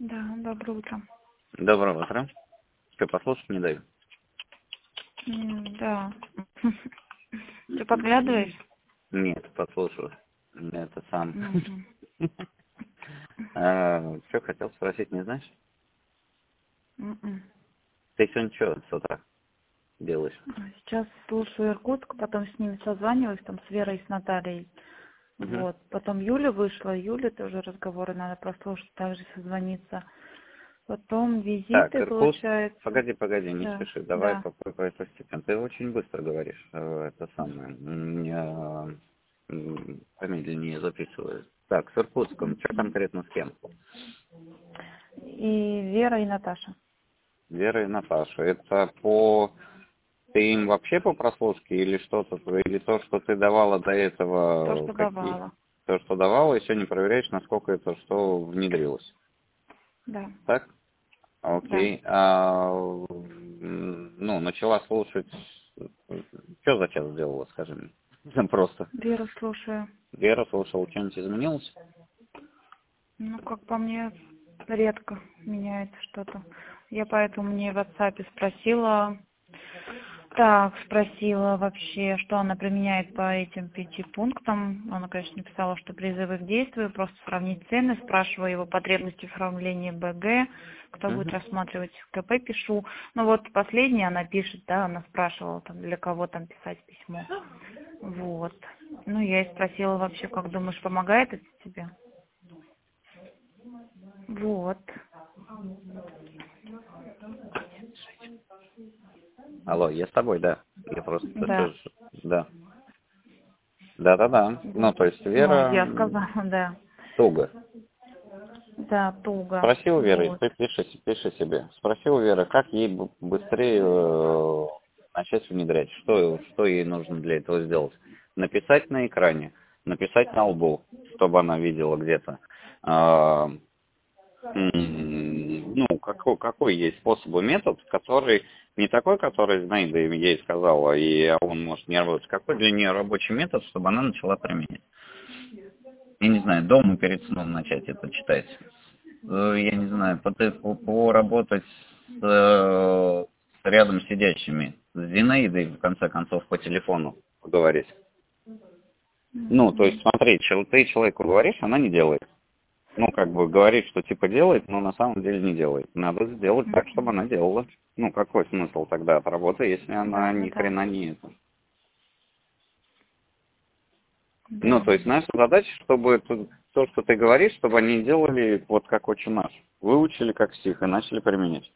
Да, доброе утро. Доброе утро. Что, послушать не даю? Да. Ты подглядываешь? Нет, послушаю. Это сам. Мгм. Что хотел спросить, не знаешь? Мгм. Ты сегодня что с утра делаешь? Сейчас слушаю Иркутск, потом с ними созваниваюсь, там с Верой и с Натальей. Мгм. Вот. Потом Юля вышла, Юля тоже разговоры надо прослушать, также созвониться. Потом Так, визиты, Иркутск. получается. Погоди, не Да, спеши. Давай да. постепенно. Ты очень быстро говоришь. Это самое. Помедленнее записываю. Так, с Иркутском. Что конкретно с кем? И Вера и Наташа. Вера и Наташа. Это по... Ты им вообще по прослушке или что-то, или то, что ты давала до То, этого, что какие? давала. То, что давала, и сегодня проверяешь, насколько это что внедрилось. Да, Так? да. Окей. Ну, начала слушать. Что за час сделала, скажи мне? Просто. Веру слушаю. Вера слушала, что-нибудь изменилось? Ну, как по мне, редко меняется что-то. Я поэтому мне в WhatsApp спросила, спросила вообще, что она применяет по этим 5 пунктам. Она, конечно, написала, что призывы к действию, просто сравнить цены, спрашиваю его потребности в оформлении БГ, кто будет Угу. рассматривать КП, пишу. Ну вот последнее она пишет, да, она спрашивала, там, для кого там писать письмо. Вот. Ну, я и спросила вообще, как думаешь, помогает это тебе? Вот. Алло, я с тобой, да. Я просто Да. тоже... Да. Да. Ну, Вот. то есть Ну, Вера я сказала, да. туго. Да, туго. Спроси у Веры, Вот. ты пиши себе. Спроси у Веры, как ей быстрее начать внедрять, что ей нужно для этого сделать. Написать на экране, написать на лбу, чтобы она видела где-то. Ну, какой есть способ и метод, который не такой, который Знаида ей сказала, и он может не работать. Какой для нее рабочий метод, чтобы она начала применять. Я не знаю, дома перед сном начать это читать. Я не знаю, поработать с рядом сидящими, с Зинаидой, в конце концов, по телефону поговорить. Ну, то есть, Мгм. смотри, ты человеку говоришь, она не делает. Ну, как бы говорит, что типа делает, но на самом деле не делает. Надо сделать так, чтобы Мгм. она делала. Ну, какой смысл тогда от работы, если она Да, ни да, хрена не это? Ну, да. то есть наша задача, чтобы то, что ты говоришь, чтобы они делали вот как отче наш. Выучили как стих и начали применять.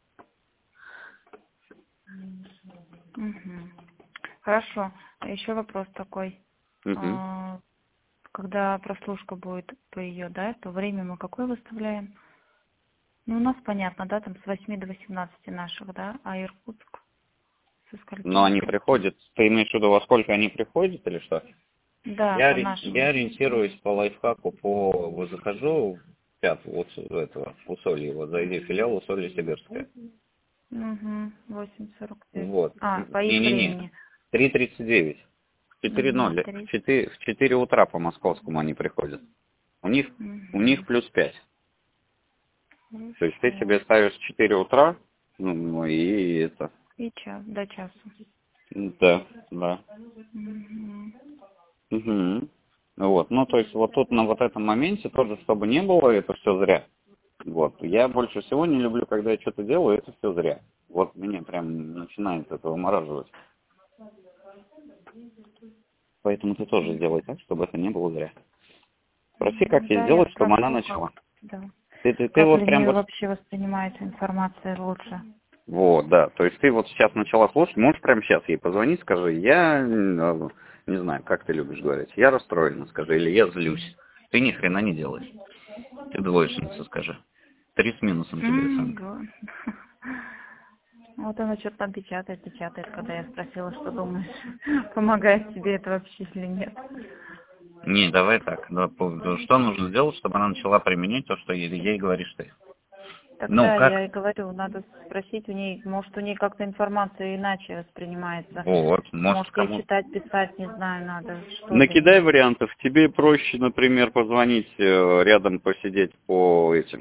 Мгм. Хорошо. А еще вопрос такой. Угу. А, Когда прослушка будет по ее, да, то время мы какое выставляем? Ну, у нас понятно, да, там с 8 до 18 наших, да, а Иркутск со скольки Но до они скольки? приходят, ты имеешь в виду, во сколько они приходят или что? Да, Я, по нашему. я ориентируюсь по лайфхаку, вот захожу в вот этого, Усолье, вот зайди в филиал Усолье Сибирская. Угу, 8:45. Вот. А, по их Не-не-не, времени. 3:39. В 4:0, 3. в 4 утра по московскому они приходят. У них Угу. плюс 5. То есть ты Хорошо. себе ставишь 4 утра, ну и это. И час, до часу. Да. Угу. Угу. Вот, ну то есть вот тут на вот этом моменте тоже, чтобы не было, это все зря. Вот, я больше всего не люблю, когда я что-то делаю, это все зря. Вот меня прям начинает это вымораживать. Поэтому ты тоже сделай так, чтобы это не было зря. Спроси, как ей Да, я сделать, чтобы она спрошу, начала. как, да. Ты Как вот для прям нее вот, вообще воспринимается информация лучше. вот, да, то есть ты вот сейчас начала слушать, можешь прямо сейчас ей позвонить, скажи, я, не знаю, как ты любишь говорить, я расстроена, скажи, или я злюсь. Ты ни хрена не делаешь. Ты двоечница, скажи. 3 с минусом тебе оценка. Да. Вот она что-то там печатает, когда я спросила, что думаешь, помогает тебе это вообще или нет. Не, давай так. Что нужно сделать, чтобы она начала применять то, что ей говоришь ты? Ну, Тогда как? я и говорю, надо спросить у ней, может, у ней как-то информация иначе воспринимается. Вот, может, Может, ей кому... читать, писать, не знаю, надо, что для Накидай нее. вариантов. Тебе проще, например, позвонить рядом, посидеть по этим.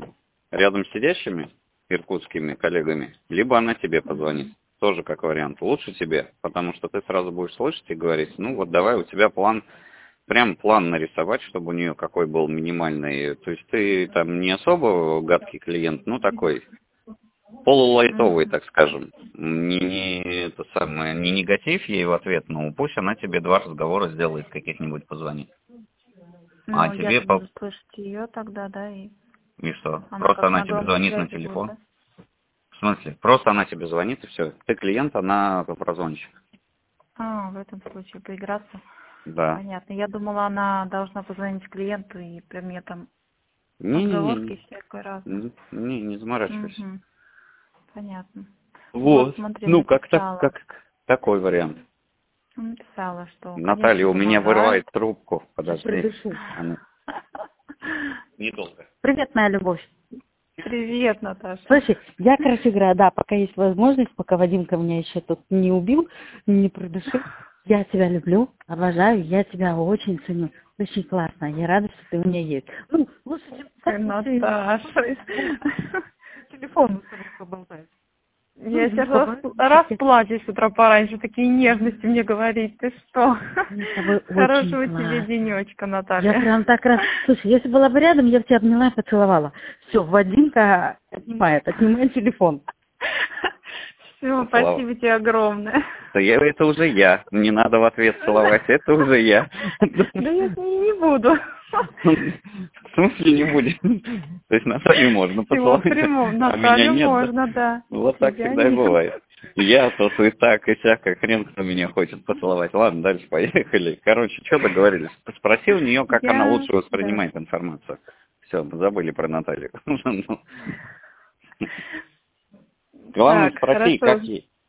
рядом сидящими иркутскими коллегами, либо она тебе позвонит. Тоже как вариант. Лучше тебе, потому что ты сразу будешь слышать и говорить, ну вот давай, у тебя план, прям план нарисовать, чтобы у нее какой был минимальный. То есть ты там не особо гадкий клиент, ну такой полулайтовый, так скажем. Это самое, не негатив ей в ответ, но пусть она тебе 2 разговора сделает, каких-нибудь позвонит. А Ну, тебе я-то буду слышать ее тогда, да, и И что? она Просто как она на тебе громкой звонит на связи будет, телефон? да? В смысле? Просто она тебе звонит и все. Ты клиент, она прозвонщик. А, в этом случае поиграться. Да. Понятно. Я думала, она должна позвонить клиенту и при мне там Не-не-не. отговорки всякое разное. Не заморачивайся. Угу. Понятно. Вот, Вот. смотри, Ну, как написала. такой вариант. Написала, что, Наталья, конечно, у меня помогает. вырывает трубку. Сейчас Подожди. придышу. А ну, недолго. Привет, моя любовь. Привет, Наташа. Слушай, я, короче говоря, да, пока есть возможность, пока Вадимка меня еще тут не убил, не придушил, я тебя люблю, обожаю, я тебя очень ценю. Очень классно, я рада, что ты у меня есть. Ну, лучше, чем Наташа. телефон с тобой поболтать. Я сейчас расплачусь с утра пораньше. Такие нежности мне говорить. Ты что? Мне с тобой очень Хорошего тебе классно. денечка, Я Наталья. прям так раз... Слушай, если была бы рядом, я бы тебя обняла и поцеловала. Все, Вадимка отнимает телефон. Все, спасибо тебе огромное. Это уже я. Не надо в ответ целовать. Это уже я. Да я с ней не буду. В смысле не будет? То есть Наталью можно Всего поцеловать, прямого. а меня Наталью нет, да? можно, да. Вот так Тебя всегда и нет. бывает. Я-то и так, и сяк, как хрен кто меня хочет поцеловать. Ладно, дальше поехали. Короче, что договорились? Спроси у нее, как она лучше Да. воспринимает информацию. Все, мы забыли про Наталью. Главное, Так, спроси, хорошо.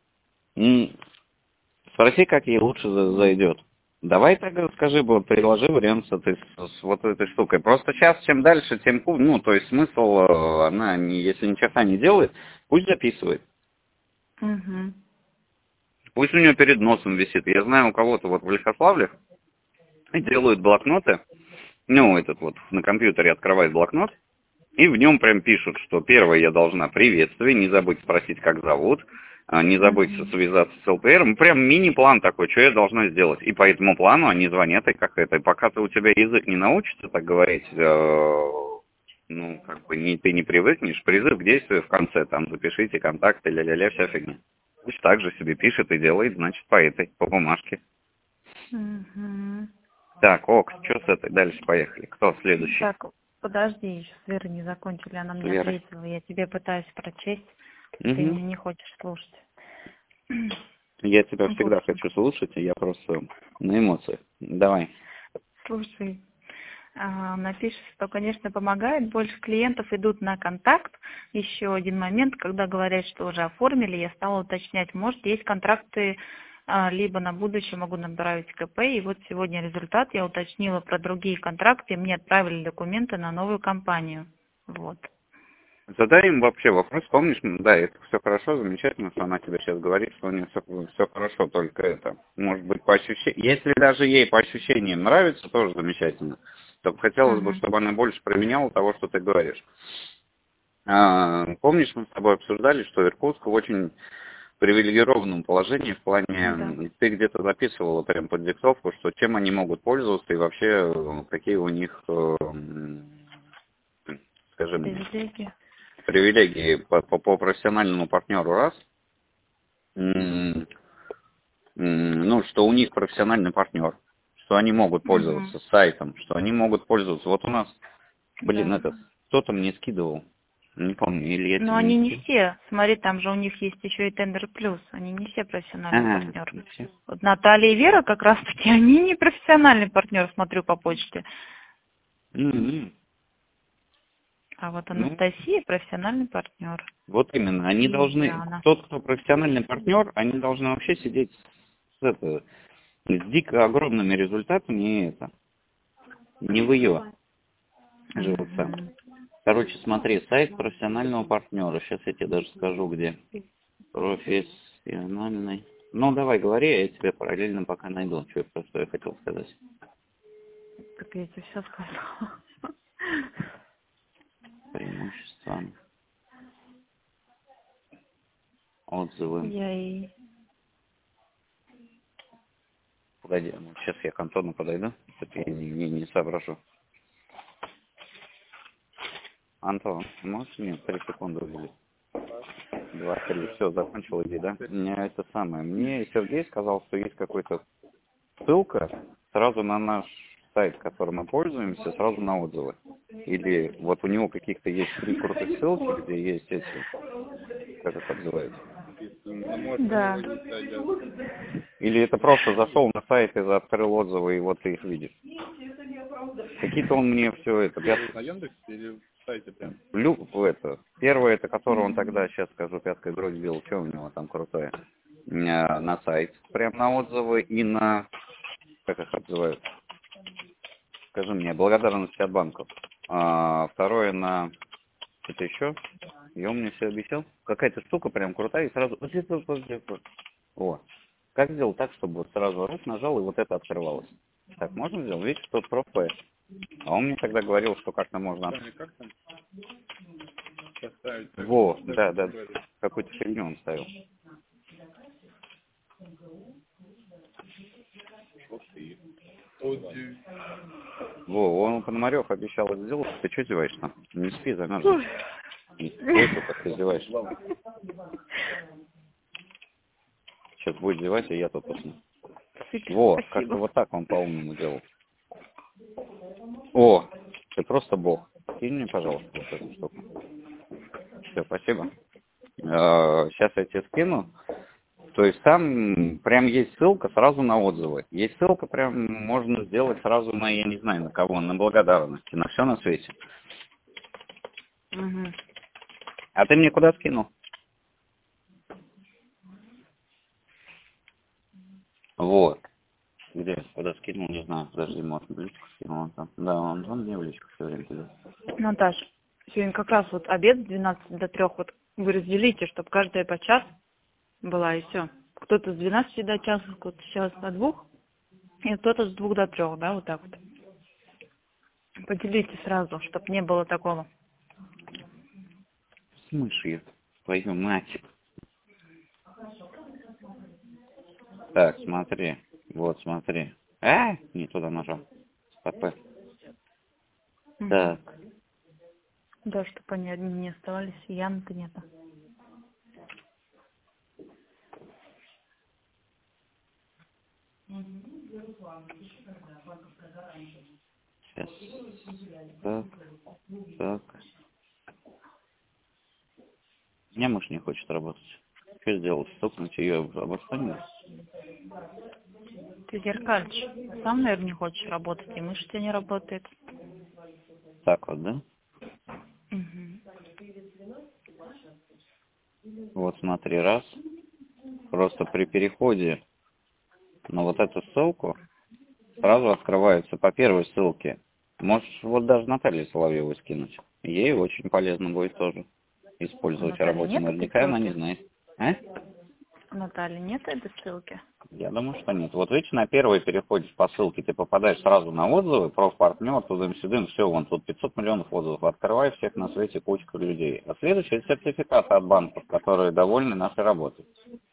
спроси, как ей лучше зайдет. Давай тогда скажи, предложи вариант с вот этой штукой. Просто сейчас, чем дальше, тем ну, то есть смысл, она, если ни черта не делает, пусть записывает. Угу. Пусть у нее перед носом висит. Я знаю, у кого-то вот в Лихославле делают блокноты, ну, этот вот на компьютере открывает блокнот, и в нем прям пишут, что первое я должна приветствие, не забыть спросить, как зовут, не забыть связаться с ЛПРом. Прям мини-план такой, что я должна сделать. И по этому плану они звонят, и как это. И пока у тебя язык не научится так говорить, ну, как бы ты не привыкнешь, призыв к действию в конце, там, запишите контакты, ля-ля-ля, вся фигня. Пусть так же себе пишет и делает, значит, по бумажке. Угу. Так, ок, что с этой? Дальше поехали. Кто следующий? Так, подожди, еще с Верой не закончили, она мне Вера. ответила. Я тебе пытаюсь прочесть, ты Угу. меня не хочешь слушать. Я тебя В всегда общем, хочу слушать, и я просто на эмоциях. Давай. слушай, напишешь, что, конечно, помогает. Больше клиентов идут на контакт. Еще один момент, когда говорят, что уже оформили, я стала уточнять, может, есть контракты, либо на будущее могу направить КП. И вот сегодня результат, я уточнила про другие контракты, и мне отправили документы на новую компанию. Вот. Задай им вообще вопрос, помнишь, да, это все хорошо, замечательно, что она тебе сейчас говорит, что у нее все хорошо, только это, может быть, по ощущениям, если даже ей по ощущениям нравится, тоже замечательно, то хотелось бы, чтобы она больше применяла того, что ты говоришь. Помнишь, мы с тобой обсуждали, что Иркутск в очень привилегированном положении в плане, Да. ты где-то записывала прям под диктовку, что чем они могут пользоваться и вообще какие у них, скажи мне, привилегии по профессиональному партнеру раз, ну, что у них профессиональный партнер, что они могут пользоваться сайтом, что они могут пользоваться, вот у нас, Да. это, кто-то мне скидывал, не помню, или я Но тебе они не не скидывал. все. Смотри, там же у них есть еще и Тендер Плюс. Они не все профессиональные партнеры. Не все. Вот Наталья и Вера как раз-таки, они не профессиональный партнер, смотрю по почте. А вот Ну, Анастасия профессиональный партнер. вот именно, они И должны, Яна. тот, кто профессиональный партнер, они должны вообще сидеть с дико огромными результатами, и это, не в ее живота. Короче, смотри, сайт профессионального партнера, сейчас я тебе даже скажу, где. Профессиональный. Ну, давай, говори, я тебе параллельно пока найду, что я хотел сказать. Так я тебе все сказала. Преимущество. Сам. Отзывы. Погоди, сейчас я к Антону подойду, что-то я не соображу. Антон, можешь мне 3 секунды уделить? 2, 3, все, закончил, иди, да? Мне это самое. Мне Сергей сказал, что есть какая-то ссылка сразу на наш сайт, которым мы пользуемся, сразу на отзывы. Или вот у него каких-то есть 3 крутых ссылки, где есть эти, как их отзывают? Да. Или это просто зашел на сайт и открыл отзывы, и вот ты их видишь? Какие-то он мне все это... На Яндексе или в сайте прям? Это. Первое, это который он тогда, сейчас скажу, пяткой дроть сделал, что у него там крутое? На сайт, прям на отзывы и на... Как их отзывают? Скажи мне, благодарность от банков. Второе на... Что-то еще? И он мне все обещал. Какая-то штука прям крутая, и сразу... О, как сделать так, чтобы вот сразу раз нажал, и вот это открывалось? Так можно сделать? Видишь, тут проф-П. А он мне тогда говорил, что как-то можно... Как там? Поставить. Во, да. Какую-то фигню он ставил. Во, он Пономарев обещал это сделать. Ты что зеваешь-то? Не спи, замерзнешь. Ой, как ты зеваешь. Сейчас будет зевать, и я тут усну. Во, как-то вот так он по-умному делал. О, ты просто бог. Кинь мне, пожалуйста, вот эту штуку. Все, спасибо. Сейчас я тебе скину. То есть там прям есть ссылка сразу на отзывы. Есть ссылка прям можно сделать сразу на, я не знаю, на кого, на благодарности, на все на свете. Угу. А ты мне куда скинул? Вот. Где? Куда скинул, не знаю. Подожди, может, в личку скинул он там. Да, он мне в личку все время кидает. Наташ, сегодня как раз вот обед с 12 до 3, вот вы разделите, чтобы каждая по час была, и все. Кто-то с 12 до часа, кто-то сейчас до 2, и кто-то с 2 до 3, да, вот так вот. Поделите сразу, чтобы не было такого. С мышью, твою мать. Так, смотри. Вот, смотри. Не туда нажал. ПП. Так. Да, чтобы они одни не оставались, и Яны-то нету. Сейчас. Так. У меня мышь не хочет работать. Что сделать? Стукнуть ее об что-нибудь? Ты, Зеркальч, сам, наверное, не хочешь работать, и мышь у тебя не работает. Так вот, да? Угу. Вот смотри, раз. Просто при переходе на вот эту ссылку сразу открывается по первой ссылке. Можешь вот даже Наталье Соловьевой скинуть. Ей очень полезно будет тоже использовать в работе. Наверняка она не знает. Наталья, нет этой ссылки? Я думаю, что нет. Вот видишь, на первый переходишь по ссылке, ты попадаешь сразу на отзывы, профпартнер, тудым-сюдым, все, вон тут 500 миллионов отзывов. Открывай всех на свете кучку людей. А следующий сертификат от банков, которые довольны нашей работой.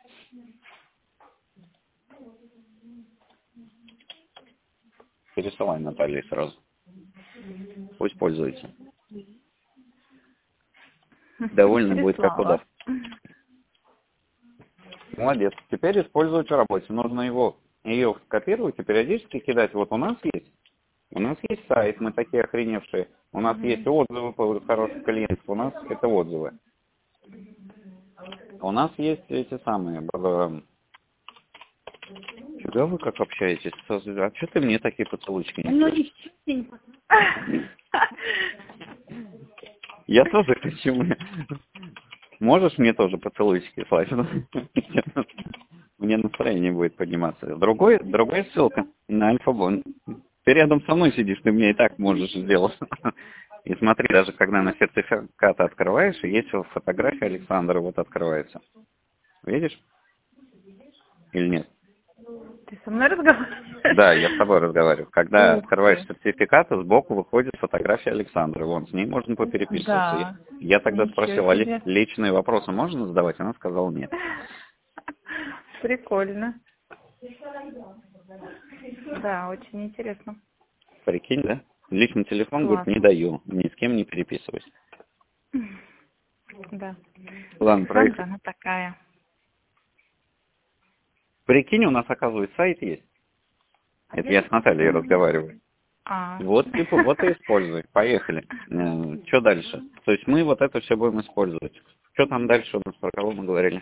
Пересылай Наталье сразу. Пусть пользуется. Довольно будет как удав. Молодец. Теперь использовать в работе. Нужно ее скопировать и периодически кидать. Вот у нас есть сайт, мы такие охреневшие. У нас есть отзывы по хороших клиентов. У нас это отзывы. У нас есть эти самые... Чего вы как общаетесь? А что ты мне такие поцелуйчики не даешь? Я тоже хочу. Можешь мне тоже поцелуйчики слать? Мне настроение будет подниматься. Другая ссылка на Альфа-Бон. Ты рядом со мной сидишь, ты мне и так можешь сделать. И смотри, даже когда на сертификаты открываешь, есть фотография Александра, вот открывается. Видишь? Или нет? Ты со мной разговариваешь? Да, я с тобой разговариваю. Когда Ух открываешь ты. сертификаты, сбоку выходит фотография Александры. Вон, с ней можно попереписываться. Да. Я тогда Ничего спросил, себе. личные вопросы можно задавать? Она сказала нет. Прикольно. Да, очень интересно. Прикинь, да? Личный телефон, говорит, не Классно. даю. Ни с кем не переписывайся. Да. Ладно, Александра, она такая. Прикинь, у нас, оказывается, сайт есть. Это я с Натальей разговариваю. А. Вот, типа, вот и используй. Поехали. Что дальше? То есть мы вот это все будем использовать. Что там дальше у нас, про кого мы говорили?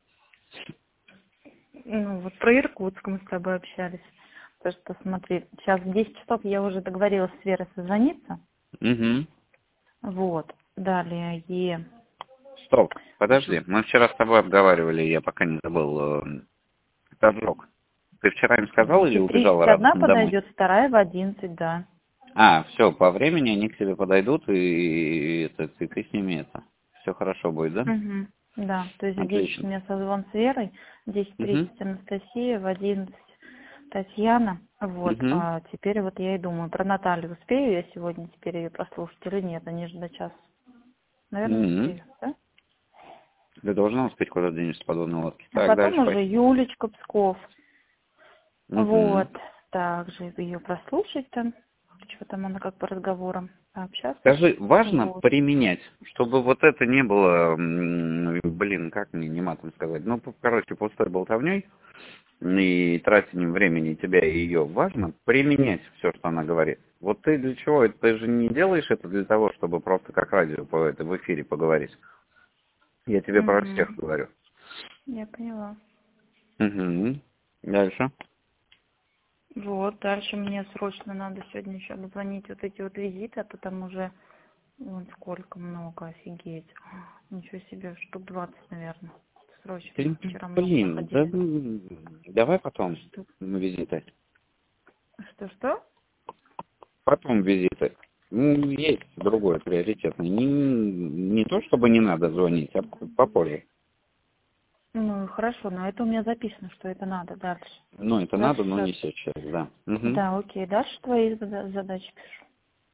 Ну, вот про Иркутск мы с тобой общались. Потому что, смотри, сейчас в 10 часов я уже договорилась с Верой созвониться. Угу. Вот. Далее Стоп, подожди. Мы вчера с тобой обговаривали, я пока не забыл, торжок. Ты вчера им сказал или убежала 10:30 одна радостно домой? подойдет, вторая в 11, да. А, все, по времени они к тебе подойдут, и ты с ними это. Все хорошо будет, да? Угу. Да, то есть в 10 у Отлично. меня созвон с Верой, в 10:30 Угу. Анастасия, в 11 Татьяна. Вот, Угу. а теперь вот я и думаю, про Наталью успею я сегодня теперь ее прослушать или нет, они же до часа. Наверное, Угу. успею, да? Ты должна успеть куда-то денешься подводной лодки. А Так, потом дальше уже поехали. Юлечка Псков. Угу. Вот, также ее прослушать там, что там она как по разговорам пообщаться. Скажи, важно Вот. применять, чтобы вот это не было, как мне не матом сказать, ну, короче, пустой болтовней и тратением времени тебя и ее. Важно применять все, что она говорит. Вот ты для чего? Ты же не делаешь это для того, чтобы просто как радио в эфире поговорить. Я тебе про Угу. всех говорю. Я поняла. Угу. Дальше. Вот, дальше мне срочно надо сегодня еще обзвонить вот эти вот визиты, а то там уже вон сколько много, офигеть. Ничего себе, штук 20, наверное. Срочно. Ты, Вчера много блин, да, заходили. давай потом Штук. визиты. Что? Потом визиты. Есть другое приоритетное. Не то, чтобы не надо звонить, а попозже. Ну, хорошо, но это у меня записано, что это надо дальше. Ну, это Дальше надо, но что? не сейчас, да. Угу. Да, окей. Дальше твои задачи пишу.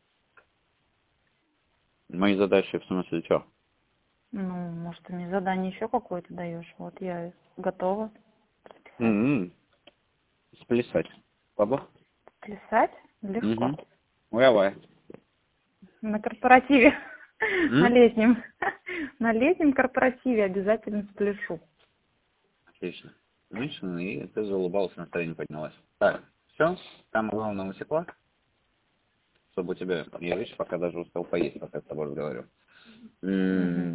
Мои задачи, в смысле, что? Ну, может, ты мне задание еще какое-то даешь. Вот я готова расписать. Сплясать. Слабо? Плясать легко. Угу. Давай. На корпоративе. На М? летнем. На летнем корпоративе обязательно спляшу. Отлично. Отлично, и ты заулыбалась, настроение поднялось. Так, все, самое главное усекла, чтобы у тебя, я, видишь, пока даже успел поесть, пока с тобой разговариваю. Угу.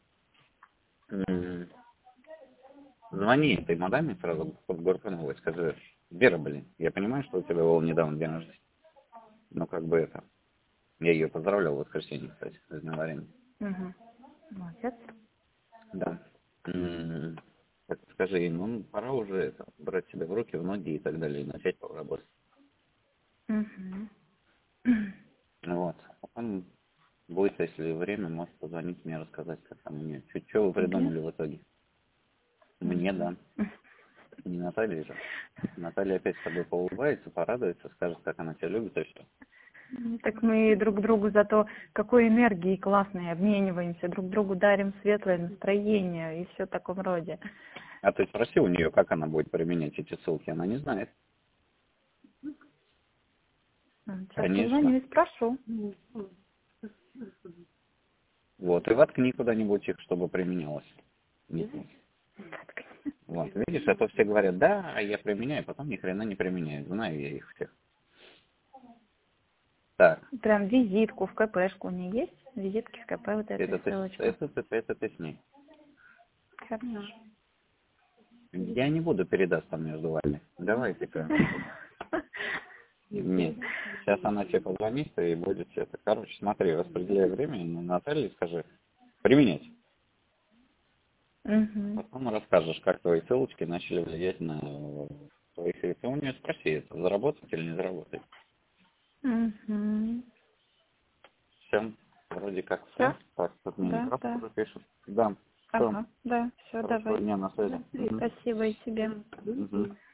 Звони этой мадаме сразу под Горкуновой, скажи, Вера, блин, я понимаю, что у тебя был недавно день рождения, но как бы это, я ее поздравлял в воскресенье, кстати, с днем варенья. Угу. Молодец. Да. Так скажи ей, ну, пора уже это, брать себя в руки, в ноги и так далее, и начать работать. Угу. Вот. Потом будет, если время, может позвонить мне, рассказать, как там у нее. Что вы Тебе? придумали в итоге? Мне, да. Не Наталья же. Наталья опять с тобой поулыбается, порадуется, скажет, как она тебя любит, и все. Так мы друг другу зато какой энергией классной обмениваемся, друг другу дарим светлое настроение и все в таком роде. А ты спроси у нее, как она будет применять эти ссылки, она не знает. Сейчас Конечно. позвоню и спрошу. Вот, и воткни куда-нибудь их, чтобы применялось. Вот, видишь, а то все говорят, да, а я применяю, потом ни хрена не применяю. Знаю я их всех. Так. Прям визитку в КПшку у нее есть? Визитки в КП, вот эта ссылочка. Это ты с ней. Хорошо. Я не буду передаться между вами. Давайте-ка. Нет. Сейчас она тебе позвонит и будет это. Короче, смотри, распределяй время на Наталье, скажи, применять. Угу. Потом расскажешь, как твои ссылочки начали влиять на твоих средств. У нее спроси, это заработать или не заработать. Угу. Все, вроде как Все? все. Так, тут мне Да, Некрасов да. уже пишет. Да, все. Ага, да, все, Хорошего давай. дня, на связи. Да. Спасибо и тебе. Мгм.